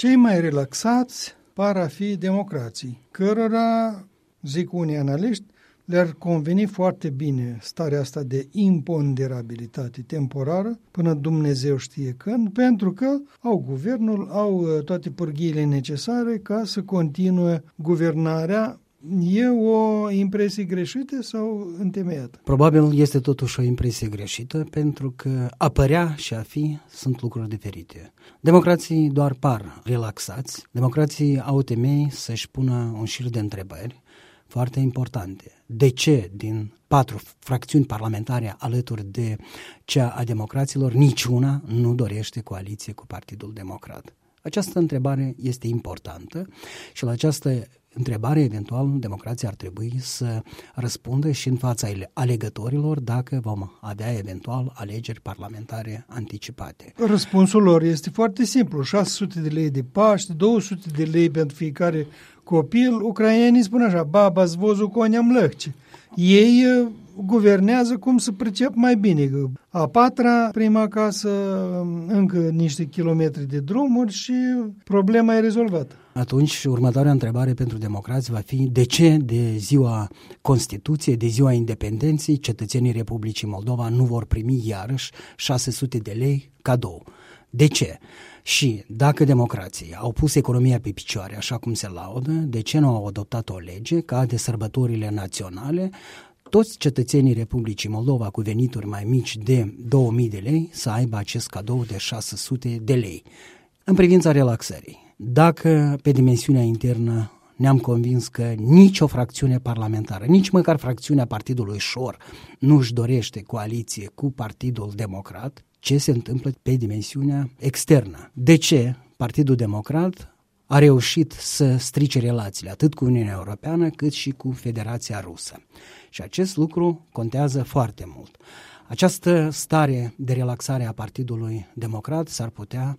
Cei mai relaxați par a fi democrații, cărora, zic unii analiști, le-ar conveni foarte bine starea asta de imponderabilitate temporară, până Dumnezeu știe când, pentru că au guvernul, au toate pârghiile necesare ca să continue guvernarea. E o impresie greșită sau întemeiată? Probabil este totuși o impresie greșită, pentru că a părea și a fi sunt lucruri diferite. Democrații doar par relaxați, democrații au temei să-și pună un șir de întrebări foarte importante. De ce din 4 fracțiuni parlamentare alături de cea a democraților, niciuna nu dorește coaliție cu Partidul Democrat? Această întrebare este importantă și la această întrebare, eventual, democrația ar trebui să răspundă și în fața alegătorilor dacă vom avea, eventual, alegeri parlamentare anticipate. Răspunsul lor este foarte simplu. 600 de lei de Paște, 200 de lei pentru fiecare copil. Ucrainenii spun așa, baba zvozu konia lăhce. Ei guvernează cum să pricep mai bine. A 4-a, prima casă, încă niște kilometri de drumuri și problema e rezolvată. Atunci, următoarea întrebare pentru democrați va fi de ce de ziua Constituției, de ziua independenței, cetățenii Republicii Moldova nu vor primi iarăși 600 de lei cadou. De ce? Și dacă democrații au pus economia pe picioare așa cum se laudă, de ce nu au adoptat o lege ca de sărbătorile naționale toți cetățenii Republicii Moldova cu venituri mai mici de 2000 de lei să aibă acest cadou de 600 de lei? În privința relaxării, dacă pe dimensiunea internă ne-am convins că nicio fracțiune parlamentară, nici măcar fracțiunea Partidului Șor nu își dorește coaliție cu Partidul Democrat, ce se întâmplă pe dimensiunea externă? De ce Partidul Democrat a reușit să strice relațiile atât cu Uniunea Europeană cât și cu Federația Rusă? Și acest lucru contează foarte mult. Această stare de relaxare a Partidului Democrat s-ar putea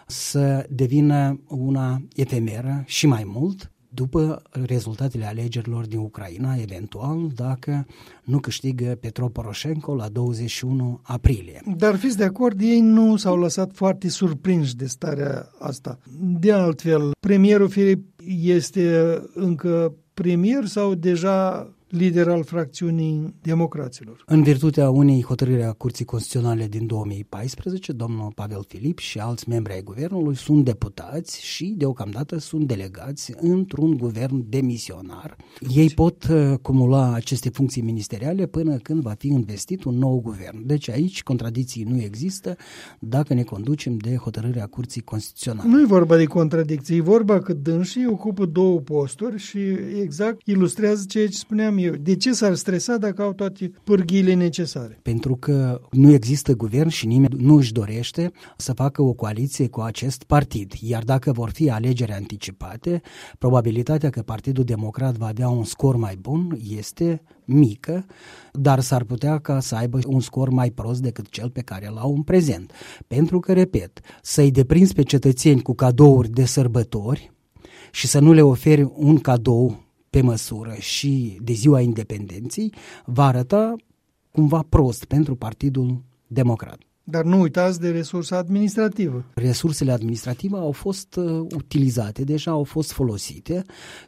să devină una efemeră și mai mult după rezultatele alegerilor din Ucraina, eventual dacă nu câștigă Petro Poroșenko la 21 aprilie. Dar fiți de acord, ei nu s-au lăsat foarte surprinși de starea asta. De altfel, premierul Filip este încă premier sau deja lider al fracțiunii democraților? În virtutea unei hotărâri a Curții Constituționale din 2014, domnul Pavel Filip și alți membri ai guvernului sunt deputați și deocamdată sunt delegați într-un guvern demisionar. Ei pot cumula aceste funcții ministeriale până când va fi investit un nou guvern. Deci aici contradicții nu există dacă ne conducem de hotărârea Curții Constituționale. Nu e vorba de contradicții, e vorba că dânsii ocupă 2 posturi și exact ilustrează ceea ce spuneam eu. De ce s-ar stresa dacă au toate pârghiile necesare? Pentru că nu există guvern și nimeni nu își dorește să facă o coaliție cu acest partid. Iar dacă vor fi alegeri anticipate, probabilitatea că Partidul Democrat va avea un scor mai bun este mică, dar s-ar putea ca să aibă un scor mai prost decât cel pe care l-au în prezent. Pentru că, repet, să-i deprinzi pe cetățeni cu cadouri de sărbători și să nu le oferi un cadou pe măsură și de ziua independenței, va arăta cumva prost pentru Partidul Democrat. Dar nu uitați de resursa administrativă. Resursele administrative au fost utilizate, deja au fost folosite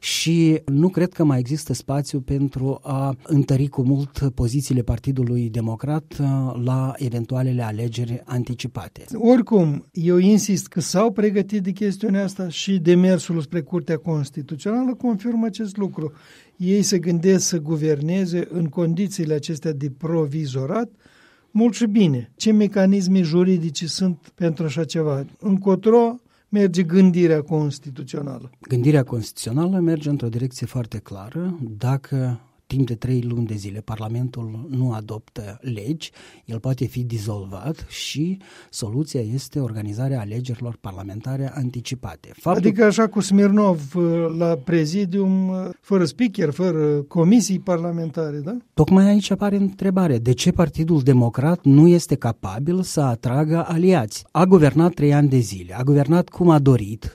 și nu cred că mai există spațiu pentru a întări cu mult pozițiile Partidului Democrat la eventualele alegeri anticipate. Oricum, eu insist că s-au pregătit de chestiunea asta și demersul spre Curtea Constituțională confirmă acest lucru. Ei se gândesc să guverneze în condițiile acestea de provizorat mult și bine. Ce mecanisme juridice sunt pentru așa ceva? Încotro merge gândirea constituțională? Gândirea constituțională merge într-o direcție foarte clară. Dacă timp de 3 luni de zile Parlamentul nu adoptă legi, el poate fi dizolvat și soluția este organizarea alegerilor parlamentare anticipate. Adică așa cu Smirnov la prezidium, fără speaker, fără comisii parlamentare, da? Tocmai aici apare întrebarea. De ce Partidul Democrat nu este capabil să atragă aliați? A guvernat 3 ani de zile, a guvernat cum a dorit,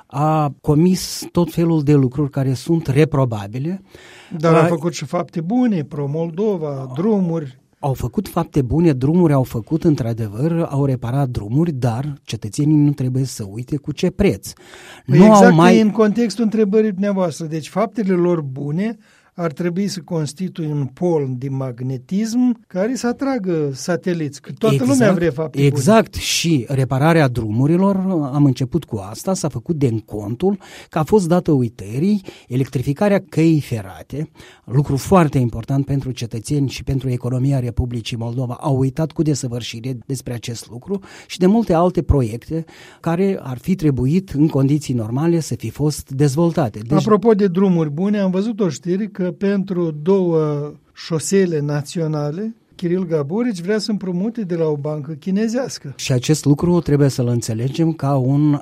a comis tot felul de lucruri care sunt reprobabile. Dar a făcut și fapte bune, pro-Moldova, drumuri. Au făcut fapte bune, drumuri au făcut într-adevăr, au reparat drumuri, dar cetățenii nu trebuie să uite cu ce preț. Nu exact în contextul întrebării dumneavoastră. Deci faptele lor bune ar trebui să constituie un pol de magnetism care să atragă sateliți, că toată lumea vrea fapte bune. Exact, și repararea drumurilor, am început cu asta, s-a făcut de contul că a fost dată uitării electrificarea căii ferate, lucru foarte important pentru cetățeni și pentru economia Republicii Moldova. Au uitat cu desăvârșire despre acest lucru și de multe alte proiecte care ar fi trebuit în condiții normale să fi fost dezvoltate. Deci, apropo de drumuri bune, am văzut o știre că pentru 2 șosele naționale, Kiril Gaburici vrea să împrumute de la o bancă chinezească. Și acest lucru trebuie să-l înțelegem ca un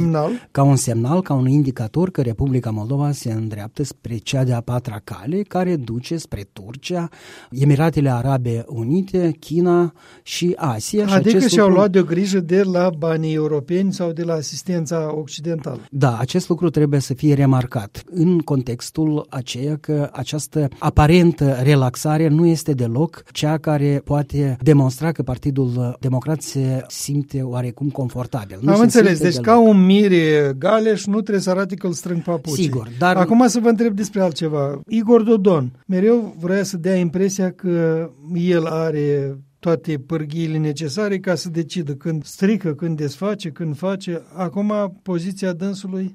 semnal, ca un indicator că Republica Moldova se îndreaptă spre cea de-a 4-a cale, care duce spre Turcia, Emiratele Arabe Unite, China și Asia. Adică și-au luat de o grijă de la banii europeni sau de la asistența occidentală. Da, acest lucru trebuie să fie remarcat în contextul aceea că această aparentă relaxare nu este deloc cea care poate demonstra că Partidul Democrat se simte oarecum confortabil. Am înțeles, deci ca un Mire Galeș nu trebuie să arate că îl strâng papucii. Sigur, dar... Acum să vă întreb despre altceva. Igor Dodon mereu vrea să dea impresia că el are toate pârghiile necesare ca să decidă când strică, când desface, când face. Acum poziția dânsului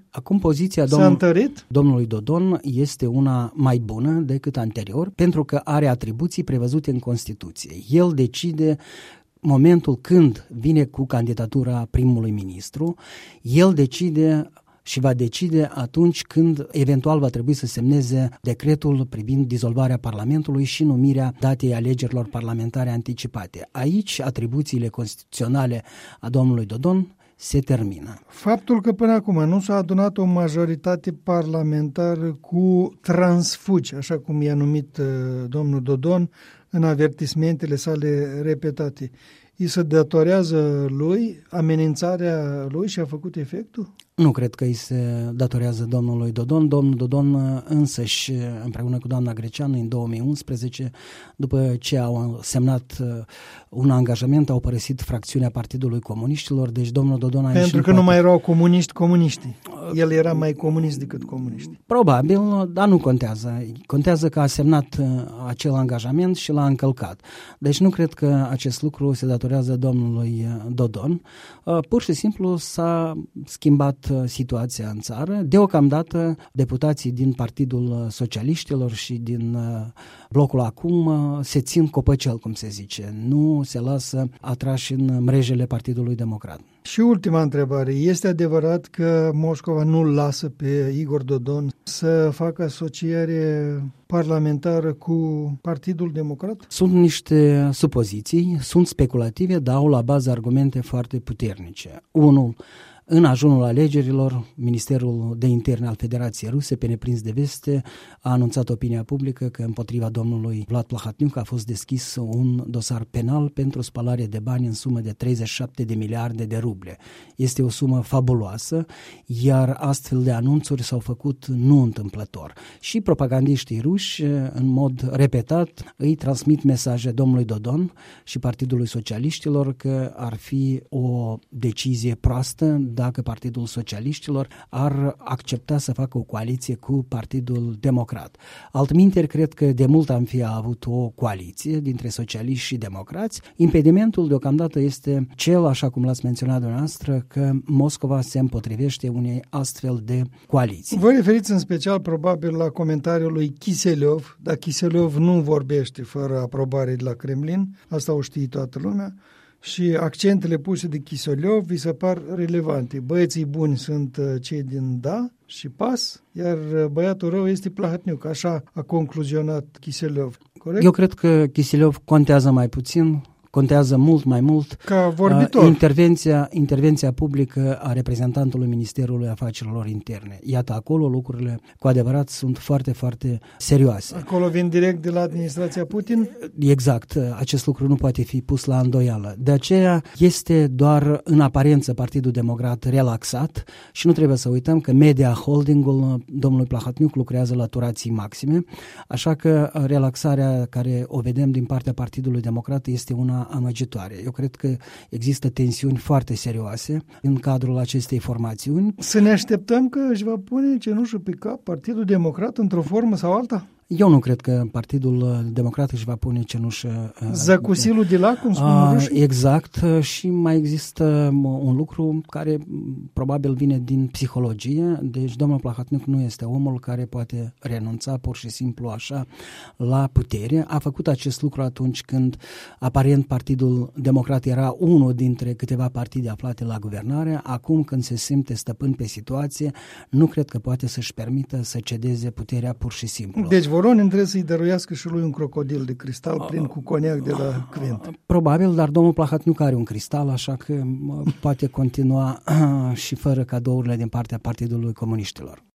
s-a întărit? Domnului Dodon este una mai bună decât anterior, pentru că are atribuții prevăzute în Constituție. El decide momentul când vine cu candidatura primului ministru, el decide și va decide atunci când eventual va trebui să semneze decretul privind dizolvarea Parlamentului și numirea datei alegerilor parlamentare anticipate. Aici atribuțiile constituționale a domnului Dodon se termină. Faptul că până acum nu s-a adunat o majoritate parlamentară cu transfugi, așa cum i-a numit domnul Dodon în avertismentele sale repetate, îi se datorează lui amenințarea lui și a făcut efectul? Nu cred că îi se datorează domnului Dodon. Domnul Dodon însăși, împreună cu doamna Greceanu, în 2011, după ce au semnat un angajament, au părăsit fracțiunea Partidului Comuniștilor, deci domnul Dodon a Pentru că nu mai erau comuniștii. El era mai comunist decât comuniști. Probabil, dar nu contează. Contează că a semnat acel angajament și l-a încălcat. Deci nu cred că acest lucru se datorează domnului Dodon. Pur și simplu s-a schimbat situația în țară. Deocamdată deputații din Partidul Socialiștilor și din blocul acum se țin copăcel, cum se zice. Nu se lasă atrași în mrejele Partidului Democrat. Și ultima întrebare. Este adevărat că Moscova nu-l lasă pe Igor Dodon să facă asociere parlamentară cu Partidul Democrat? Sunt niște supoziții, sunt speculative, dar au la bază argumente foarte puternice. Unul, în ajunul alegerilor, Ministerul de Interne al Federației Ruse, pe neprins de veste, a anunțat opinia publică că împotriva domnului Vlad Plahatniuc a fost deschis un dosar penal pentru spălare de bani în sumă de 37 de miliarde de ruble. Este o sumă fabuloasă, iar astfel de anunțuri s-au făcut nu întâmplător. Și propagandiștii ruși, în mod repetat, îi transmit mesaje domnului Dodon și Partidului Socialiștilor că ar fi o decizie proastă dacă Partidul Socialiștilor ar accepta să facă o coaliție cu Partidul Democrat. Altminteri, cred că de mult am fi avut o coaliție dintre socialiști și democrați. Impedimentul deocamdată este cel, așa cum l-ați menționat dumneavoastră, că Moscova se împotrivește unei astfel de coaliții. Vă referiți în special probabil la comentariul lui Kiselev, dar Kiselev nu vorbește fără aprobare de la Kremlin, asta o știe toată lumea. Și accentele puse de Kiselev vi se par relevante. Băieții buni sunt cei din Da și PAS, iar băiatul rău este Plahatniuc. Așa a concluzionat Kiselev, corect? Eu cred că Kiselev contează mai puțin, contează mult mai mult ca vorbitor. Intervenția publică a reprezentantului Ministerului Afacerilor Interne. Iată, acolo lucrurile cu adevărat sunt foarte, foarte serioase. Acolo vin direct de la administrația Putin? Exact, acest lucru nu poate fi pus la îndoială. De aceea este doar în aparență Partidul Democrat relaxat și nu trebuie să uităm că Media Holdingul domnului Plahotniuc lucrează la turații maxime, așa că relaxarea care o vedem din partea Partidului Democrat este una amăgitoare. Eu cred că există tensiuni foarte serioase în cadrul acestei formațiuni. Să ne așteptăm că își va pune cenușă pe cap Partidul Democrat într-o formă sau alta? Eu nu cred că Partidul Democrat își va pune cenușă... Zăcusilul de la, cum spun rușii? Exact, și mai există un lucru care probabil vine din psihologie, deci domnul Plahotniuc nu este omul care poate renunța pur și simplu așa la putere. A făcut acest lucru atunci când aparent Partidul Democrat era unul dintre câteva partide aflate la guvernare. Acum când se simte stăpân pe situație, nu cred că poate să-și permită să cedeze puterea pur și simplu. Deci Voronin trebuie să-i dăruiască și lui un crocodil de cristal plin cu coniac de la Quint. Probabil, dar domnul Plahotniuc are un cristal, așa că poate continua și fără cadourile din partea Partidului Comuniștilor.